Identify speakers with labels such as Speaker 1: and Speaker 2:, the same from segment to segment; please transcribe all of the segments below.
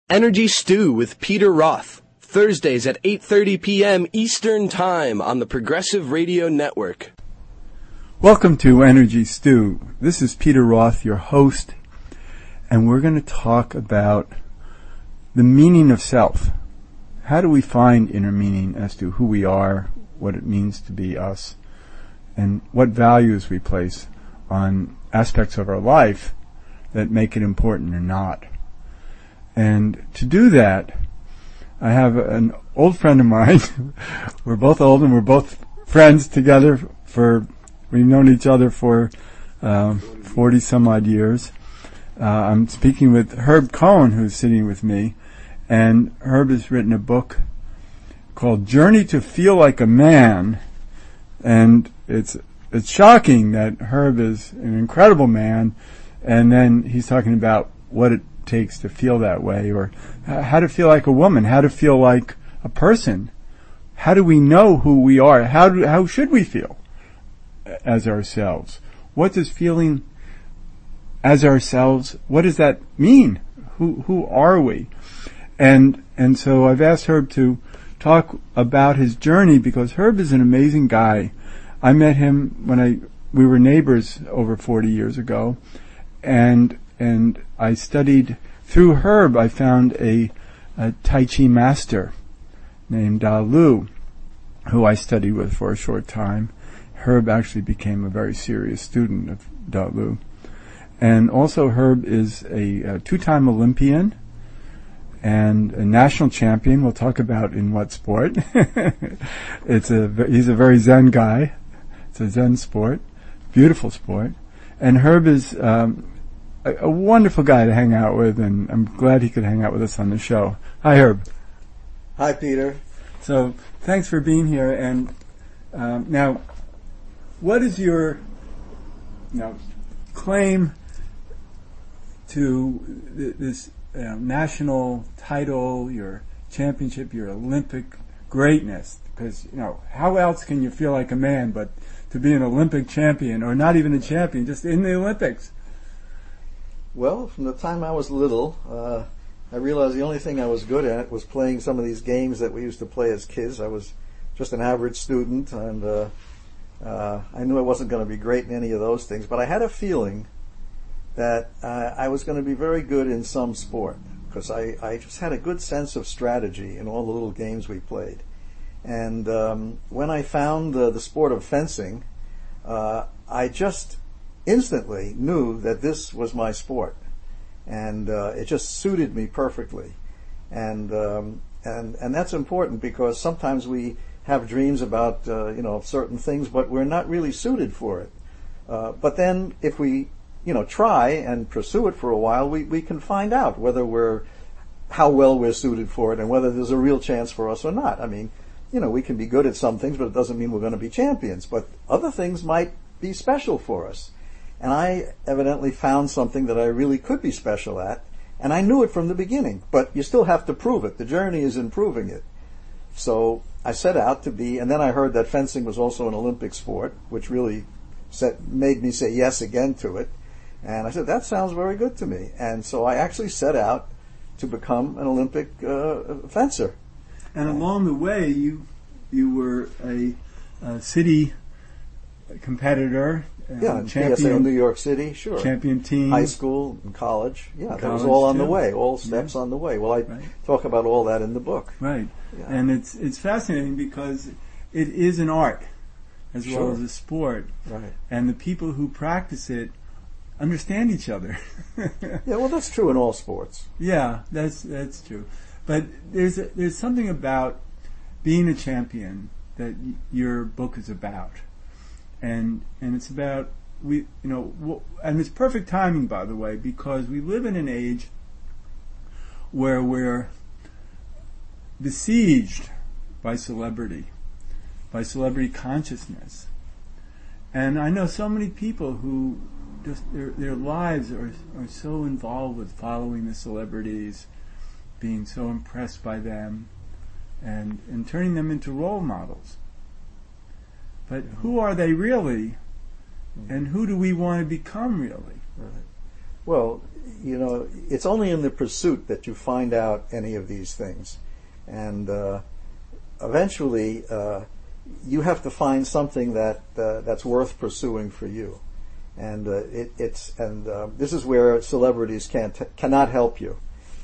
Speaker 1: Energy Stew with Peter Roth, Thursdays at 8:30 p.m. Eastern Time on the Progressive Radio Network.
Speaker 2: Welcome to Energy Stew. This is Peter Roth, your host, and we're going to talk about the meaning of self. How do we find inner meaning as to who we are, what it means to be us, and what values we place on aspects of our life that make it important or not. And to do that, I have an old friend of mine. We're both old and we're both friends together we've known each other for 40 some odd years. I'm speaking with Herb Cohen, who's sitting with me, and Herb has written a book called Journey to Feel Like a Man, and it's shocking that Herb is an incredible man, and then he's talking about what it takes to feel that way, or how to feel like a woman, how to feel like a person. How do we know who we are? How should we feel as ourselves? What does feeling as ourselves, what does that mean? Who are we? And so I've asked Herb to talk about his journey, because Herb is an amazing guy. I met him when we were neighbors over 40 years ago, and I studied through Herb. I found a Tai Chi master named Da Lu, who I studied with for a short time. Herb actually became a very serious student of Da Lu. And also Herb is a two-time Olympian and a national champion. We'll talk about in what sport. He's a very Zen guy. It's a Zen sport, beautiful sport. And Herb is a wonderful guy to hang out with, and I'm glad he could hang out with us on the show. Hi, Herb.
Speaker 3: Hi, Peter.
Speaker 2: So, thanks for being here. And now, what is your claim to this national title, your championship, your Olympic greatness? Because, how else can you feel like a man but to be an Olympic champion, or not even a champion, just in the Olympics?
Speaker 3: Well, from the time I was little, I realized the only thing I was good at was playing some of these games that we used to play as kids. I was just an average student, and I knew I wasn't going to be great in any of those things, but I had a feeling that I was going to be very good in some sport, because I just had a good sense of strategy in all the little games we played. And when I found the sport of fencing, I just instantly knew that this was my sport, and it just suited me perfectly. And that's important, because sometimes we have dreams about certain things, but we're not really suited for it. But then if we try and pursue it for a while, we can find out how well we're suited for it, and whether there's a real chance for us or not. I mean, we can be good at some things, but it doesn't mean we're going to be champions. But other things might be special for us. And I evidently found something that I really could be special at, and I knew it from the beginning. But you still have to prove it. The journey is in proving it. So I set out to be, and then I heard that fencing was also an Olympic sport, which really made me say yes again to it. And I said, that sounds very good to me. And so I actually set out to become an Olympic fencer.
Speaker 2: And along the way, you were a city competitor.
Speaker 3: Champion, PSA in New York City, sure.
Speaker 2: Champion team.
Speaker 3: High school and college. Yeah, that was all on the way, all steps on the way. Well, I talk about all that in the book.
Speaker 2: Right. Yeah. And it's fascinating, because it is an art as well as a sport.
Speaker 3: Right.
Speaker 2: And the people who practice it understand each other.
Speaker 3: Yeah, well, that's true in all sports.
Speaker 2: Yeah, that's true. But there's something about being a champion that your book is about. And it's about and it's perfect timing, by the way, because we live in an age where we're besieged by celebrity consciousness. And I know so many people who just their lives are so involved with following the celebrities, being so impressed by them, and turning them into role models. But who are they really, and who do we want to become really?
Speaker 3: Right. Well, it's only in the pursuit that you find out any of these things. And eventually, you have to find something that's worth pursuing for you. And this is where celebrities cannot help you,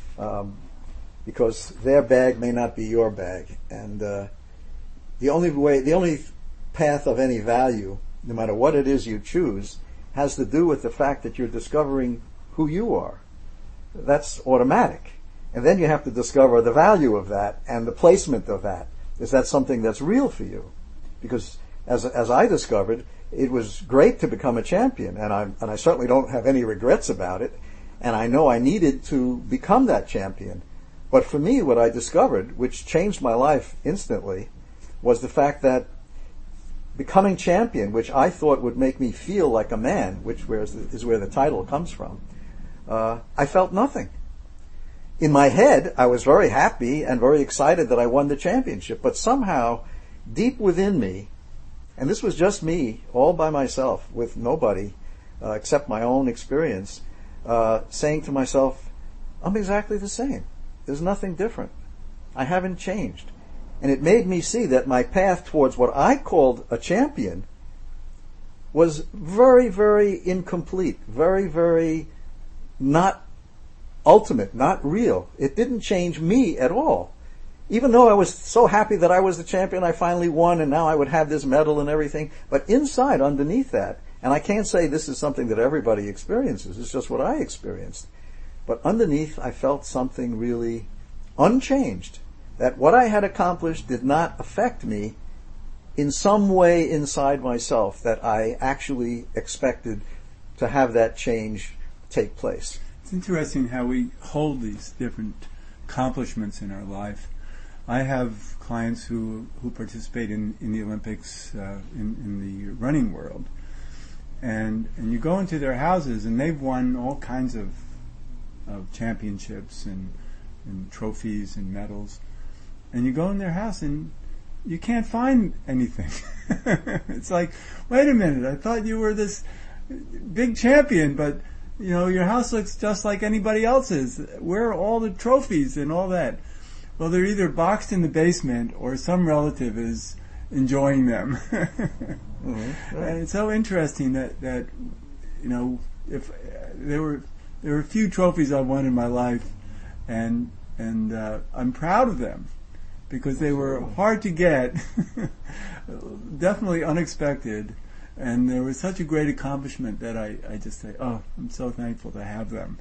Speaker 3: because their bag may not be your bag. And the only path of any value, no matter what it is you choose, has to do with the fact that you're discovering who you are. That's automatic. And then you have to discover the value of that and the placement of that. Is that something that's real for you? Because as I discovered, it was great to become a champion, and I certainly don't have any regrets about it. And I know I needed to become that champion. But for me, what I discovered, which changed my life instantly, was the fact that becoming champion, which I thought would make me feel like a man, which is where the title comes from, I felt nothing. In my head, I was very happy and very excited that I won the championship, but somehow, deep within me, and this was just me, all by myself, with nobody except my own experience, saying to myself, I'm exactly the same. There's nothing different. I haven't changed. And it made me see that my path towards what I called a champion was very, very incomplete, very, very not ultimate, not real. It didn't change me at all. Even though I was so happy that I was the champion, I finally won, and now I would have this medal and everything. But inside, underneath that, and I can't say this is something that everybody experiences, it's just what I experienced. But underneath, I felt something really unchanged. That what I had accomplished did not affect me in some way inside myself, that I actually expected to have that change take place.
Speaker 2: It's interesting how we hold these different accomplishments in our life. I have clients who participate in the Olympics, in the running world. And you go into their houses and they've won all kinds of championships and trophies and medals. And you go in their house and you can't find anything. It's like, wait a minute, I thought you were this big champion, but your house looks just like anybody else's. Where are all the trophies and all that? Well, they're either boxed in the basement or some relative is enjoying them. Mm-hmm. Right. And it's so interesting that if there were a few trophies I've won in my life, and I'm proud of them, because they were hard to get, definitely unexpected, and there was such a great accomplishment that I just say, oh, I'm so thankful to have them.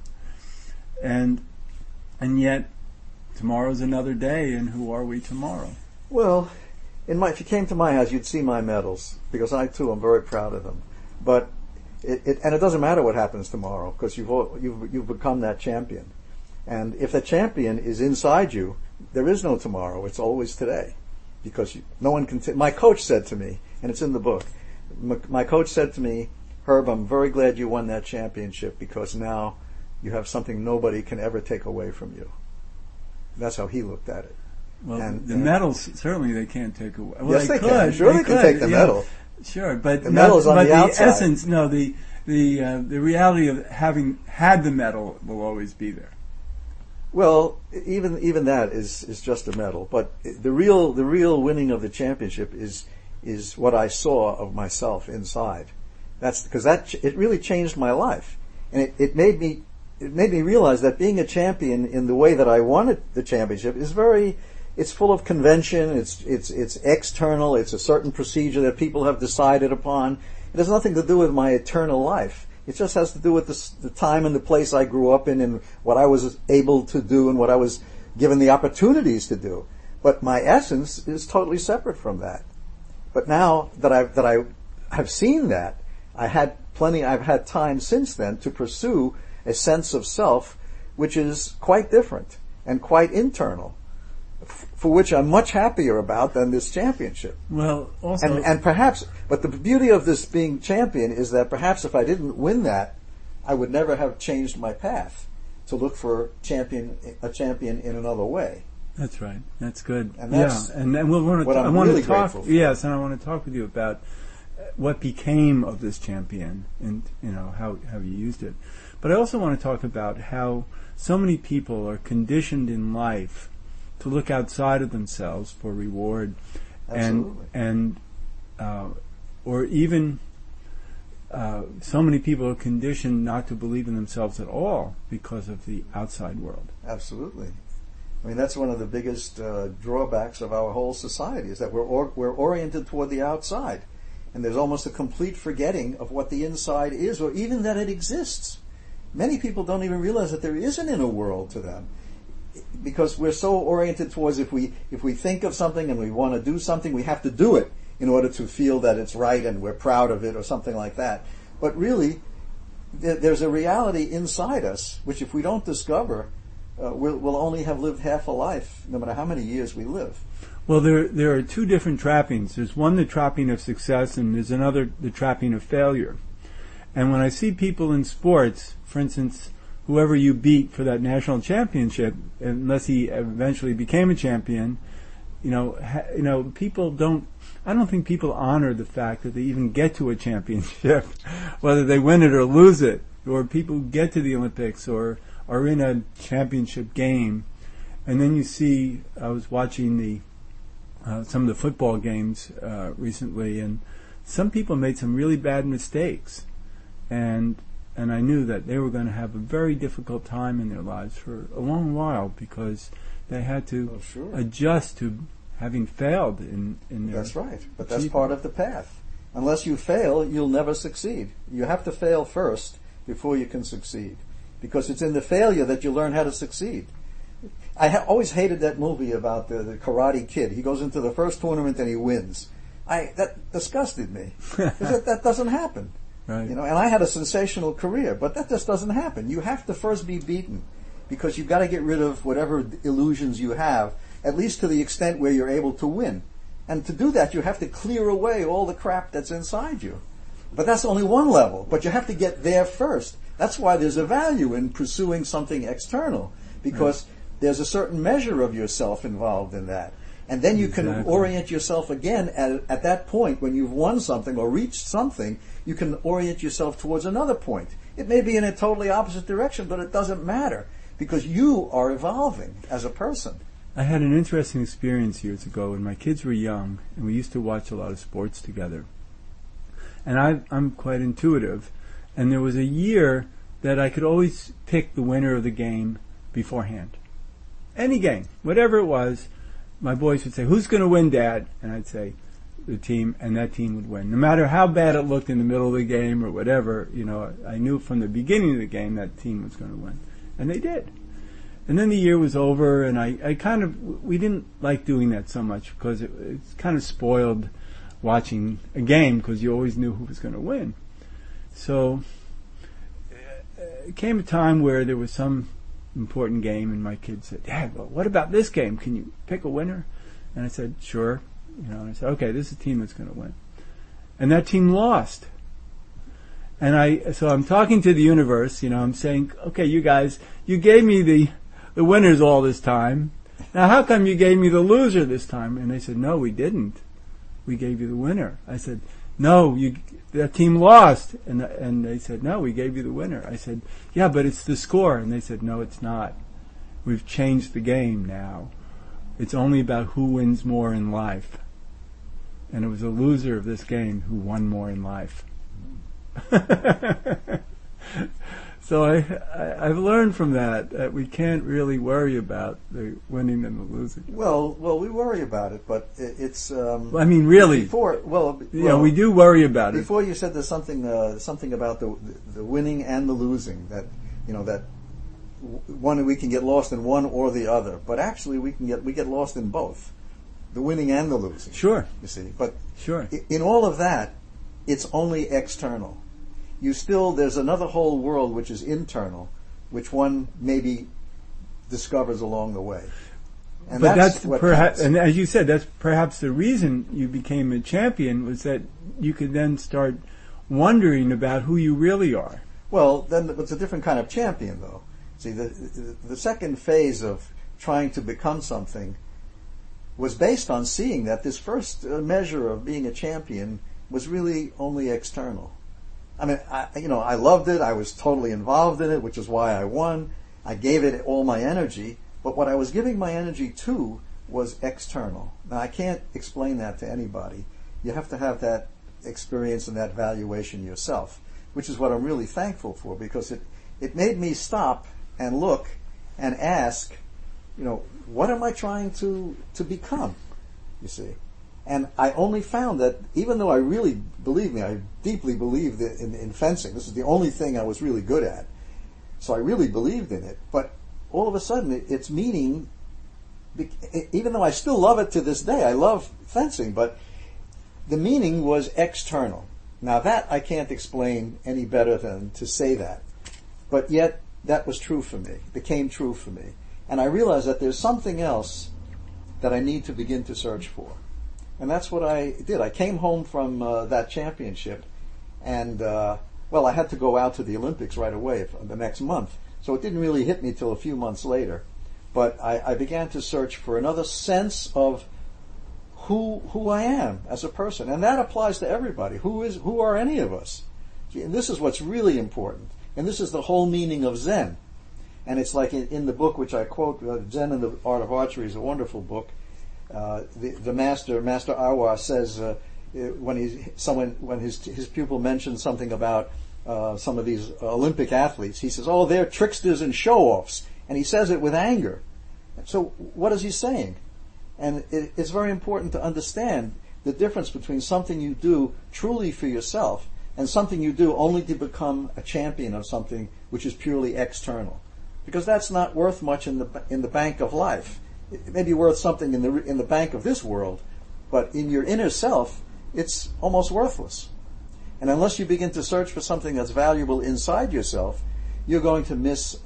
Speaker 2: And yet, tomorrow's another day, and who are we tomorrow?
Speaker 3: Well, if you came to my house, you'd see my medals, because I too am very proud of them. But it doesn't matter what happens tomorrow, because you've become that champion. And if that champion is inside you, there is no tomorrow. It's always today, because no one can. My coach said to me, and it's in the book. My coach said to me, Herb, I'm very glad you won that championship, because now you have something nobody can ever take away from you. That's how he looked at it.
Speaker 2: Well, the medals certainly they can't take away. Well,
Speaker 3: yes, they can. Sure, they can take the medal.
Speaker 2: Sure, but
Speaker 3: the medal's on the outside.
Speaker 2: Essence, no, the reality of having had the medal will always be there.
Speaker 3: Well, even that is just a medal, but the real winning of the championship is what I saw of myself inside. That's because it really changed my life, and it made me realize that being a champion in the way that I wanted the championship it's full of convention, it's external, it's a certain procedure that people have decided upon. It has nothing to do with my eternal life. It just has to do with the time and the place I grew up in and what I was able to do and what I was given the opportunities to do. But my essence is totally separate from that. But now that I have seen that, I've had time since then to pursue a sense of self which is quite different and quite internal, for which I'm much happier about than this championship.
Speaker 2: Well, also,
Speaker 3: and perhaps, but the beauty of this being champion is that perhaps if I didn't win that, I would never have changed my path to look for a champion in another way.
Speaker 2: That's right. That's good.
Speaker 3: And that's
Speaker 2: and then I want to talk. Yes, and I want to talk with you about what became of this champion, and how you used it. But I also want to talk about how so many people are conditioned in life to look outside of themselves for reward,
Speaker 3: Absolutely.
Speaker 2: or even so many people are conditioned not to believe in themselves at all because of the outside world.
Speaker 3: Absolutely. I mean, that's one of the biggest drawbacks of our whole society, is that we're oriented toward the outside, and there's almost a complete forgetting of what the inside is, or even that it exists. Many people don't even realize that there is an inner world to them, because we're so oriented towards if we think of something and we want to do something, we have to do it in order to feel that it's right and we're proud of it or something like that. But really, there's a reality inside us which, if we don't discover, we'll only have lived half a life, no matter how many years we live.
Speaker 2: Well, there are two different trappings. There's one, the trapping of success, and there's another, the trapping of failure. And when I see people in sports, for instance, whoever you beat for that national championship, unless he eventually became a champion, people don't. I don't think people honor the fact that they even get to a championship, whether they win it or lose it, or people get to the Olympics or are in a championship game. And then you see, I was watching some of the football games recently, and some people made some really bad mistakes, and I knew that they were going to have a very difficult time in their lives for a long while, because they had to adjust to having failed in their.
Speaker 3: That's right, but that's part of the path. Unless you fail, you'll never succeed. You have to fail first before you can succeed, because it's in the failure that you learn how to succeed. I always hated that movie about the Karate Kid. He goes into the first tournament and he wins. That disgusted me. That doesn't happen.
Speaker 2: Right.
Speaker 3: And I had a sensational career, but that just doesn't happen. You have to first be beaten, because you've got to get rid of whatever illusions you have, at least to the extent where you're able to win. And to do that, you have to clear away all the crap that's inside you. But that's only one level, but you have to get there first. That's why there's a value in pursuing something external, because there's a certain measure of yourself involved in that. And then you can orient yourself again at that point when you've won something or reached something. You can orient yourself towards another point. It may be in a totally opposite direction, but it doesn't matter, because you are evolving as a person.
Speaker 2: I had an interesting experience years ago when my kids were young, and we used to watch a lot of sports together. And I'm quite intuitive, and there was a year that I could always pick the winner of the game beforehand. Any game, whatever it was, my boys would say, "Who's going to win, Dad?" And I'd say, "The team," and that team would win. No matter how bad it looked in the middle of the game or whatever, I knew from the beginning of the game that team was going to win. And they did. And then the year was over, and we didn't like doing that so much, because it's kind of spoiled watching a game, because you always knew who was going to win. So it came a time where there was some important game, and my kids said, "Dad, well, what about this game? Can you pick a winner?" And I said, "Sure." And I said, "Okay, this is the team that's going to win." And that team lost. And so I'm talking to the universe, I'm saying, "Okay, you guys, you gave me the winners all this time. Now how come you gave me the loser this time?" And they said, "No, we didn't. We gave you the winner." I said, "No, that team lost." And they said, "No, we gave you the winner." I said, "Yeah, but it's the score." And they said, "No, it's not. We've changed the game now. It's only about who wins more in life." And it was a loser of this game who won more in life. So I've learned from that we can't really worry about the winning and the losing.
Speaker 3: Well, we worry about it, but it's.
Speaker 2: Really. We do worry about it.
Speaker 3: Before you said there's something about the winning and the losing, that that one, we can get lost in one or the other, but actually we get lost in both, the winning and the losing.
Speaker 2: Sure.
Speaker 3: You see, but
Speaker 2: sure.
Speaker 3: In all of that, it's only external. There's another whole world which is internal, which one maybe discovers along the way. And that's what perhaps,
Speaker 2: and as you said, that's perhaps the reason you became a champion, was that you could then start wondering about who you really are.
Speaker 3: Well, then it's a different kind of champion, though. See, the second phase of trying to become something was based on seeing that this first measure of being a champion was really only external. I mean, I loved it. I was totally involved in it, which is why I won. I gave it all my energy, but what I was giving my energy to was external. Now, I can't explain that to anybody. You have to have that experience and that valuation yourself, which is what I'm really thankful for, because it made me stop and look and ask, what am I trying to become, you see? And I only found that even though I really, believe me, I deeply believed in fencing. This is the only thing I was really good at. So I really believed in it. But all of a sudden, its meaning, even though I still love it to this day, I love fencing, but the meaning was external. Now that I can't explain any better than to say that. But yet, that was true for me, became true for me. And I realized that there's something else that I need to begin to search for. And that's what I did. I came home from that championship, and, I had to go out to the Olympics right away the next month. So it didn't really hit me till a few months later. But I began to search for another sense of who I am as a person. And that applies to everybody. Who are any of us? And this is what's really important. And this is the whole meaning of Zen. And it's like in the book which I quote, Zen and the Art of Archery is a wonderful book. The Master Awa says when his pupil mentions something about some of these Olympic athletes, he says, "Oh, they're tricksters and show-offs," and he says it with anger. So what is he saying? And it's very important to understand the difference between something you do truly for yourself and something you do only to become a champion of something which is purely external, because that's not worth much in the bank of life. It may be worth something in the bank of this world, but in your inner self, it's almost worthless. And unless you begin to search for something that's valuable inside yourself, you're going to miss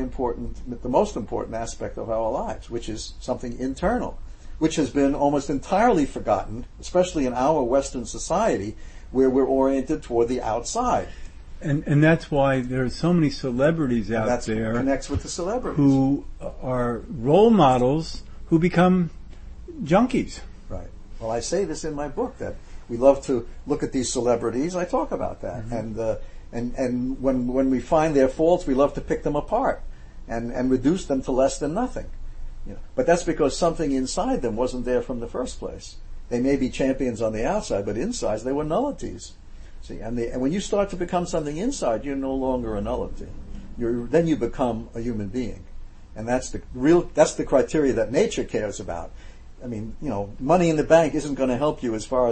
Speaker 3: the most important aspect of our lives, which is something internal, which has been almost entirely forgotten, especially in our Western society, where we're oriented toward the outside.
Speaker 2: And that's why there are so many celebrities out there
Speaker 3: connects with the celebrities
Speaker 2: who are role models who become junkies.
Speaker 3: Right. Well, I say this in my book that we love to look at these celebrities. I talk about that, and when we find their faults, we love to pick them apart and reduce them to less than nothing. But that's because something inside them wasn't there from the first place. They may be champions on the outside, but inside they were nullities. See, and when you start to become something inside, you're no longer a nullity. Then you become a human being, and that's the criteria that nature cares about. I mean, money in the bank isn't going to help you as far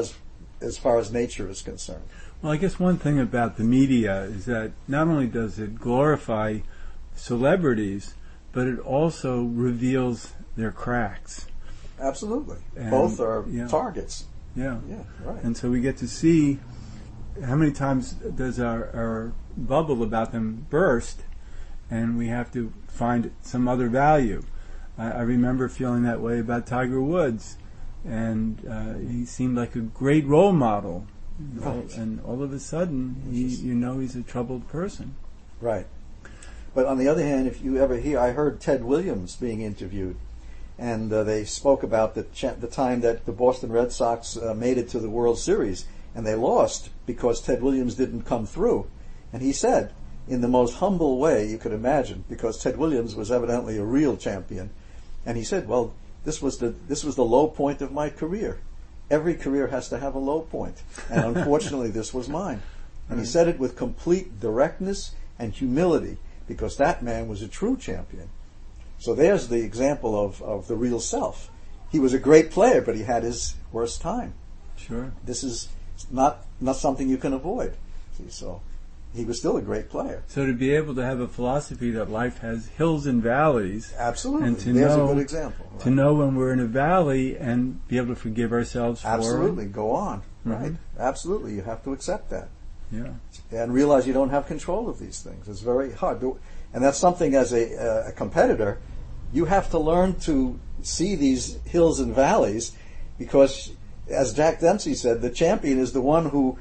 Speaker 3: as nature is concerned.
Speaker 2: Well, I guess one thing about the media is that not only does it glorify celebrities, but it also reveals their cracks.
Speaker 3: Absolutely.
Speaker 2: And
Speaker 3: both are targets.
Speaker 2: Yeah.
Speaker 3: Yeah, right.
Speaker 2: And so we get to see how many times does our bubble about them burst, and we have to find some other value. I remember feeling that way about Tiger Woods, and he seemed like a great role model.
Speaker 3: Right.
Speaker 2: And all of a sudden, he's a troubled person.
Speaker 3: Right. But on the other hand, if you ever hear, I heard Ted Williams being interviewed, and they spoke about the time that the Boston Red Sox made it to the World Series, and they lost because Ted Williams didn't come through. And he said, in the most humble way you could imagine, because Ted Williams was evidently a real champion, and he said, "Well, this was the low point of my career. Every career has to have a low point, and unfortunately, this was mine." And he said it with complete directness and humility, because that man was a true champion. So there's the example of the real self. He was a great player, but he had his worst time.
Speaker 2: Sure.
Speaker 3: This is not something you can avoid. See, so he was still a great player.
Speaker 2: So to be able to have a philosophy that life has hills and valleys.
Speaker 3: Absolutely.
Speaker 2: And to
Speaker 3: there's
Speaker 2: know,
Speaker 3: a good example. Right?
Speaker 2: To know when we're in a valley and be able to forgive ourselves for it.
Speaker 3: Absolutely. Go on.
Speaker 2: Mm-hmm.
Speaker 3: Right. Absolutely. You have to accept that.
Speaker 2: Yeah.
Speaker 3: And realize you don't have control of these things. It's very hard. And that's something as a competitor, you have to learn to see these hills and valleys, because, as Jack Dempsey said, the champion is the one who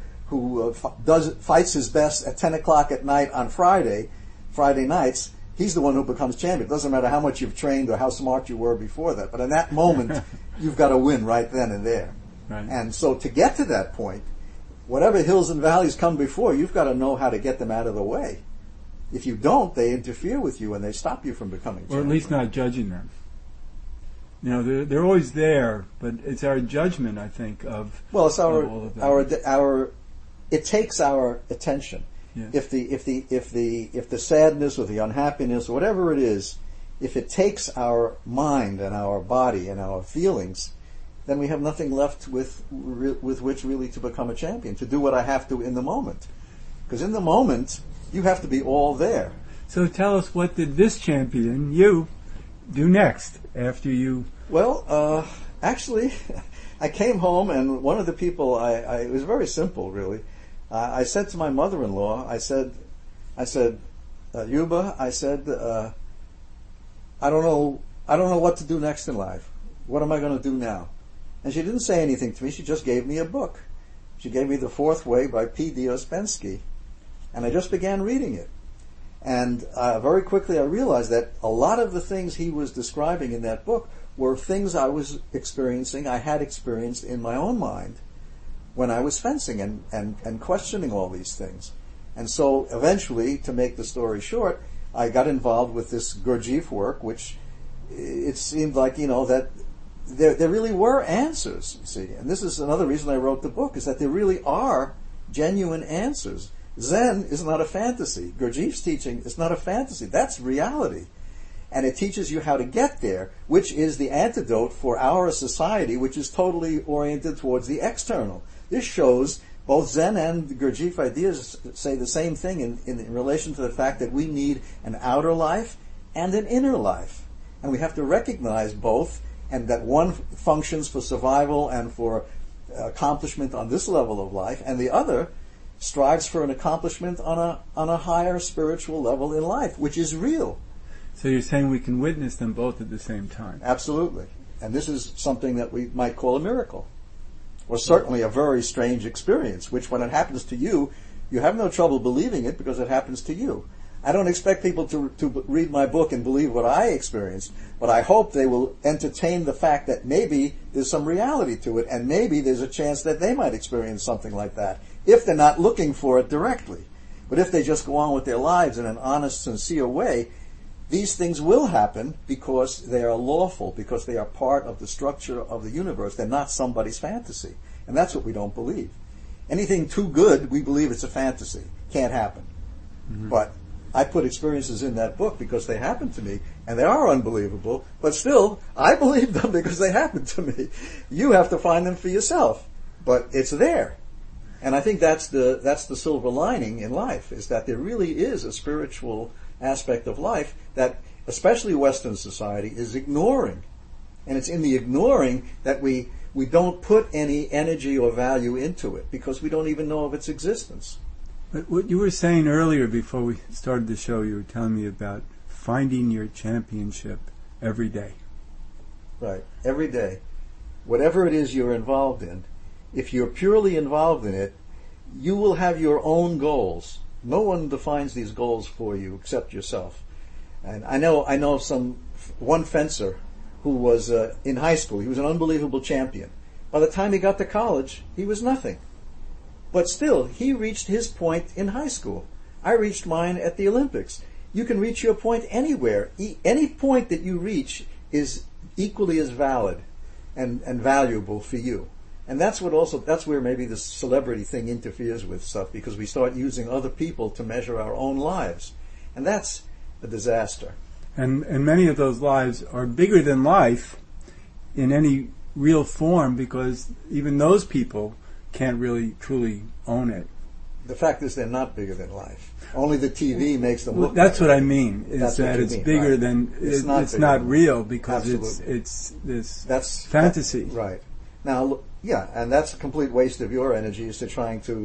Speaker 3: fights his best at 10 o'clock at night on Friday nights. He's the one who becomes champion. It doesn't matter how much you've trained or how smart you were before that, but in that moment, you've got to win right then and there.
Speaker 2: Right.
Speaker 3: And so to get to that point, whatever hills and valleys come before, you've got to know how to get them out of the way. If you don't, they interfere with you and they stop you from becoming champion.
Speaker 2: Or at least not judging them. You know, they're always there, but it's our judgment, I think, of
Speaker 3: well, it's
Speaker 2: all of that.
Speaker 3: our it takes our attention.
Speaker 2: Yes.
Speaker 3: If the sadness or the unhappiness or whatever it is, if it takes our mind and our body and our feelings, then we have nothing left with which really to become a champion, to do what I have to in the moment. Because in the moment, you have to be all there.
Speaker 2: So tell us, what did this champion, you, do next after you...
Speaker 3: Well, actually, I came home and one of the people, it was very simple, really. I said to my mother-in-law, I said, Yuba, I said, I don't know what to do next in life. What am I going to do now? And she didn't say anything to me. She just gave me a book. She gave me The Fourth Way by P.D. Ouspensky. And I just began reading it. And very quickly I realized that a lot of the things he was describing in that book were things I was experiencing, I had experienced in my own mind when I was fencing and questioning all these things. And so eventually, to make the story short, I got involved with this Gurdjieff work, which it seemed like, that there really were answers, you see. And this is another reason I wrote the book, is that there really are genuine answers. Zen is not a fantasy. Gurdjieff's teaching is not a fantasy. That's reality. And it teaches you how to get there, which is the antidote for our society, which is totally oriented towards the external. This shows both Zen and Gurdjieff ideas say the same thing in relation to the fact that we need an outer life and an inner life. And we have to recognize both, and that one functions for survival and for accomplishment on this level of life, and the other strives for an accomplishment on a higher spiritual level in life, which is real.
Speaker 2: So you're saying we can witness them both at the same time?
Speaker 3: Absolutely. And this is something that we might call a miracle. Or certainly a very strange experience, which when it happens to you, you have no trouble believing it because it happens to you. I don't expect people to read my book and believe what I experienced, but I hope they will entertain the fact that maybe there's some reality to it, and maybe there's a chance that they might experience something like that, if they're not looking for it directly. But if they just go on with their lives in an honest, sincere way, these things will happen because they are lawful, because they are part of the structure of the universe. They're not somebody's fantasy. And that's what we don't believe. Anything too good, we believe it's a fantasy. Can't happen. Mm-hmm. But I put experiences in that book because they happened to me, and they are unbelievable, but still, I believe them because they happened to me. You have to find them for yourself, but it's there. And I think that's the silver lining in life, is that there really is a spiritual aspect of life that especially Western society is ignoring. And it's in the ignoring that we don't put any energy or value into it because we don't even know of its existence.
Speaker 2: But what you were saying earlier before we started the show, you were telling me about finding your championship every day.
Speaker 3: Right, every day. Whatever it is you're involved in, if you're purely involved in it, you will have your own goals. No one defines these goals for you except yourself. And I know one fencer who was in high school. He was an unbelievable champion. By the time he got to college, he was nothing. But still, he reached his point in high school. I reached mine at the Olympics. You can reach your point anywhere. Any point that you reach is equally as valid and valuable for you. And that's where maybe the celebrity thing interferes with stuff, because we start using other people to measure our own lives. And that's a disaster.
Speaker 2: And many of those lives are bigger than life in any real form, because even those people can't really truly own it.
Speaker 3: The fact is they're not bigger than life. Only the TV makes them look
Speaker 2: that's
Speaker 3: like
Speaker 2: what I mean, is that it's bigger
Speaker 3: right.
Speaker 2: than... It's not real, because it's this fantasy.
Speaker 3: Right. Now, yeah, and that's a complete waste of your energy, is to trying to,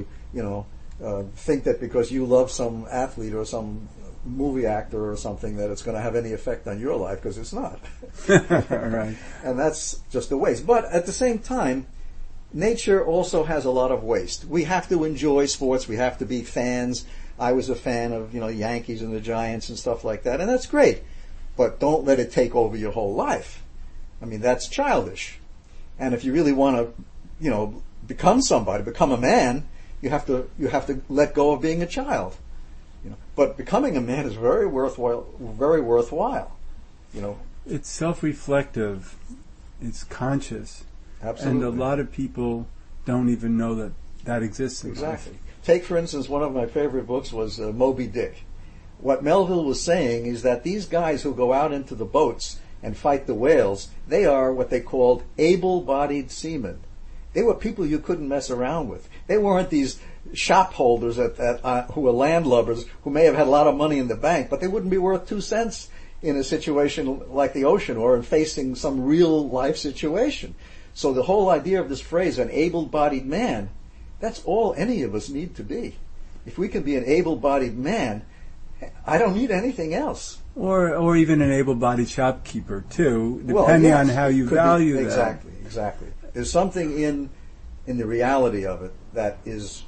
Speaker 3: think that because you love some athlete or some movie actor or something that it's going to have any effect on your life, because it's not.
Speaker 2: Right.
Speaker 3: And that's just a waste. But at the same time, nature also has a lot of waste. We have to enjoy sports. We have to be fans. I was a fan of, Yankees and the Giants and stuff like that, and that's great. But don't let it take over your whole life. I mean, that's childish. And if you really want to, become somebody, become a man, you have to let go of being a child. But becoming a man is very worthwhile. Very worthwhile.
Speaker 2: It's self-reflective. It's conscious.
Speaker 3: Absolutely.
Speaker 2: And a lot of people don't even know that exists in
Speaker 3: Exactly.
Speaker 2: life.
Speaker 3: Take, for instance, one of my favorite books was Moby Dick. What Melville was saying is that these guys who go out into the boats and fight the whales, they are what they called able-bodied seamen. They were people you couldn't mess around with. They weren't these shop holders who were landlubbers who may have had a lot of money in the bank, but they wouldn't be worth 2 cents in a situation like the ocean or in facing some real life situation. So the whole idea of this phrase, an able-bodied man, that's all any of us need to be. If we can be an able-bodied man, I don't need anything else.
Speaker 2: Or even an able-bodied shopkeeper too, depending on how you value that.
Speaker 3: Exactly. There's something in the reality of it that is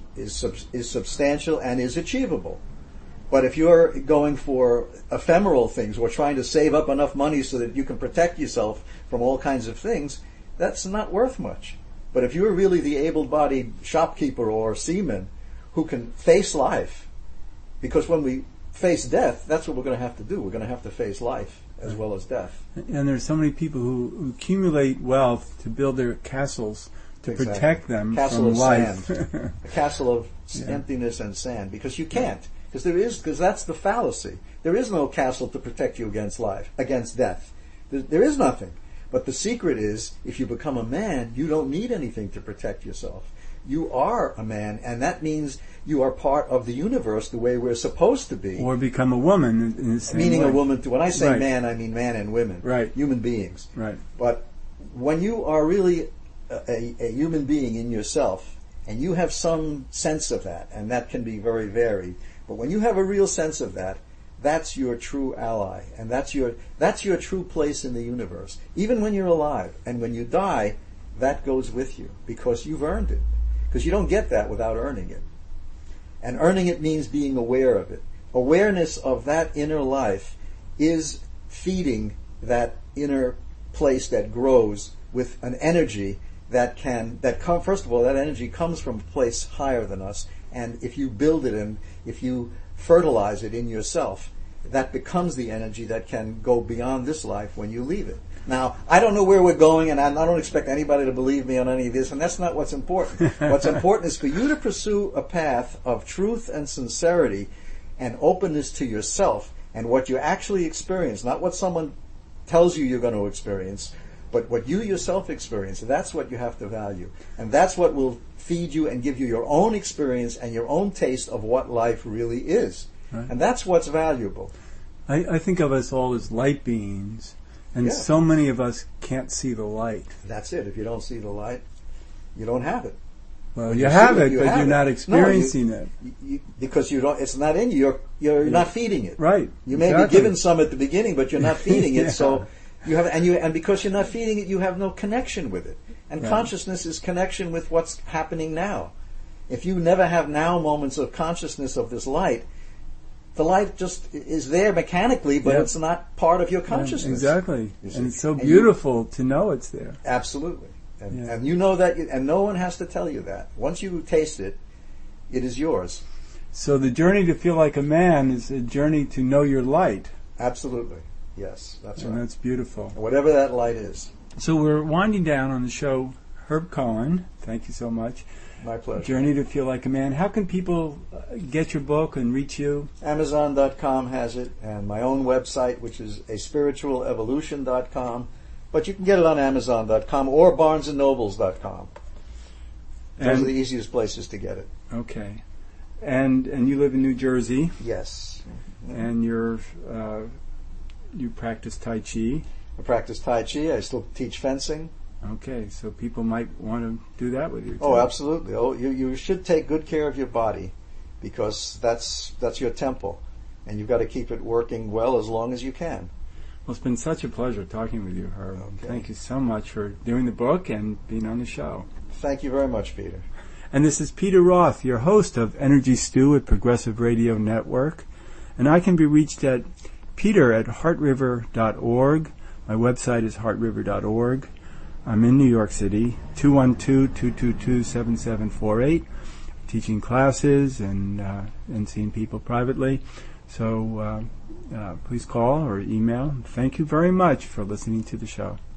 Speaker 3: substantial and is achievable. But if you're going for ephemeral things or trying to save up enough money so that you can protect yourself from all kinds of things, that's not worth much. But if you're really the able-bodied shopkeeper or seaman who can face life, because when we face death, that's what we're going to have to do. We're going to have to face life as well as death.
Speaker 2: And there's so many people who accumulate wealth to build their castles to protect them from life.
Speaker 3: Sand. A castle of emptiness and sand, because you can't. Because that's the fallacy. There is no castle to protect you against death. There is nothing. But the secret is, if you become a man, you don't need anything to protect yourself. You are a man, and that means you are part of the universe the way we're supposed to be.
Speaker 2: Or become a woman in the same
Speaker 3: Meaning
Speaker 2: way.
Speaker 3: a woman too. When I say
Speaker 2: Right.
Speaker 3: man, I mean man and women.
Speaker 2: Right.
Speaker 3: Human beings.
Speaker 2: Right.
Speaker 3: But when you are really a human being in yourself, and you have some sense of that, and that can be very varied, but when you have a real sense of that, that's your true ally, and that's your true place in the universe. Even when you're alive, and when you die, that goes with you, because you've earned it. Because you don't get that without earning it. And earning it means being aware of it. Awareness of that inner life is feeding that inner place that grows with an energy first of all, that energy comes from a place higher than us, and if you build it and if you fertilize it in yourself, that becomes the energy that can go beyond this life when you leave it. Now, I don't know where we're going, and I don't expect anybody to believe me on any of this, and that's not what's important. What's important is for you to pursue a path of truth and sincerity and openness to yourself and what you actually experience, not what someone tells you you're going to experience, but what you yourself experience. That's what you have to value. And that's what will feed you and give you your own experience and your own taste of what life really is. Right. And that's what's valuable.
Speaker 2: I think of us all as light beings, and so many of us can't see the light.
Speaker 3: That's it. If you don't see the light, you don't have it.
Speaker 2: Well, you have it, but you're not experiencing it.
Speaker 3: Because you don't. It's not in you. You're not feeding it.
Speaker 2: Right.
Speaker 3: You may be given some at the beginning, but you're not feeding it. So you have, and because you're not feeding it, you have no connection with it. And consciousness is connection with what's happening now. If you never have now moments of consciousness of this light, the light just is there mechanically, but it's not part of your consciousness.
Speaker 2: Exactly. And it's so beautiful to know it's there.
Speaker 3: Absolutely. And you know that, and no one has to tell you that. Once you taste it, it is yours.
Speaker 2: So the journey to feel like a man is a journey to know your light.
Speaker 3: Absolutely. Yes, that's right.
Speaker 2: And that's beautiful.
Speaker 3: Whatever that light is.
Speaker 2: So we're winding down on the show. Herb Cohen, thank you so much.
Speaker 3: My pleasure.
Speaker 2: Journey to Feel Like a Man. How can people get your book and reach you?
Speaker 3: Amazon.com has it, and my own website, which is aspiritualevolution.com. But you can get it on Amazon.com or BarnesandNobles.com. Those are the easiest places to get it.
Speaker 2: Okay. And you live in New Jersey.
Speaker 3: Yes.
Speaker 2: And you practice Tai Chi.
Speaker 3: I practice Tai Chi. I still teach fencing.
Speaker 2: Okay, so people might want to do that with you too.
Speaker 3: Oh, absolutely. Oh, you should take good care of your body, because that's your temple, and you've got to keep it working well as long as you can.
Speaker 2: Well, it's been such a pleasure talking with you, Herb.
Speaker 3: Okay.
Speaker 2: Thank you so much for doing the book and being on the show.
Speaker 3: Thank you very much, Peter.
Speaker 2: And this is Peter Roth, your host of Energy Stew at Progressive Radio Network, and I can be reached at peter@heartriver.org. My website is heartriver.org. I'm in New York City, 212-222-7748. teaching classes and seeing people privately. So please call or email. Thank you very much for listening to the show.